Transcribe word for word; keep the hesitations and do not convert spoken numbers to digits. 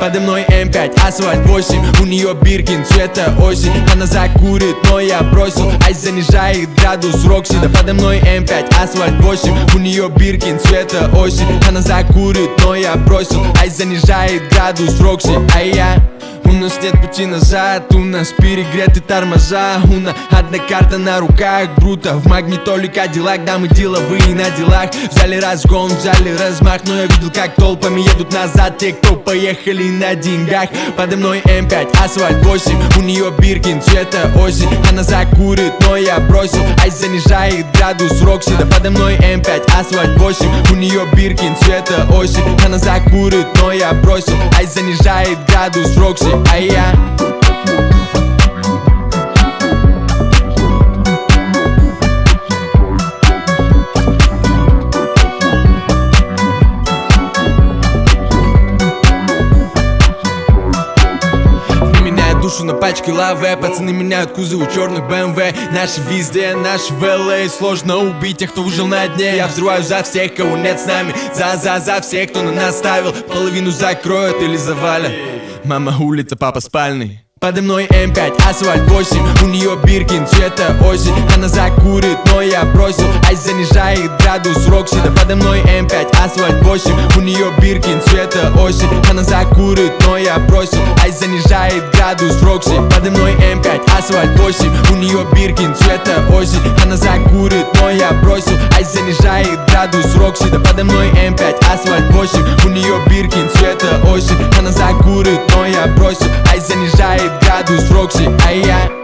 Подо мной эм пять, асфальт восемь, у нее Биркин цвета осень. Она закурит, но я бросил, ай занижает градус Рокси. Да подо мной эм пять, асфальт восемь, у нее Биркин цвета осень. Она закурит, но я бросил, ай занижает градус Рокси. А я... У нас нет пути назад, у нас перегреты тормоза. У нас одна карта на руках, бруто в магнитоле Кадиллак. Да, мы деловые на делах, взяли разгон, взяли размах. Но я видел, как толпами едут назад те, кто поехали на деньгах. Подо мной эм пять, асфальт восемь, у нее Биркин цвета осень. Она закурит, но я бросил, ай занижает градус Рокси. Да подо мной эм пять, асфальт восемь, у нее Биркин цвета осень. Она закурит, но я бросил, ай занижает градус Рокси. А я... Душу на пачке лаве, пацаны меняют кузовы черных бэ эм вэ. Наши везде, наши в эл эй. Сложно убить тех, кто выжил на дне. Я взрываю за всех, кого нет с нами. За-за-за всех, кто на нас ставил. Половину закроют или завалят. Мама улица, папа спальный. Подо мной эм пять, асфальт восемь, у нее Биркин цвета осень. Она закурит, но я бросил, ай занижает градус Рокси. Да подо мной эм пять, асфальт восемь, у нее Биркин цвета осень. Она закурит, но я бросил, ай занижает градус Рокси. Подо мной эм пять, асфальт восемь, у нее Биркин цвета осень. Она закурит, но я бросил, ай занижает градус Рокси. Да подо мной эм пять, асфальт восемь, у нее Биркин цвета осень. Она закурит, но я бросил, ай занижает градус Рокси. А я...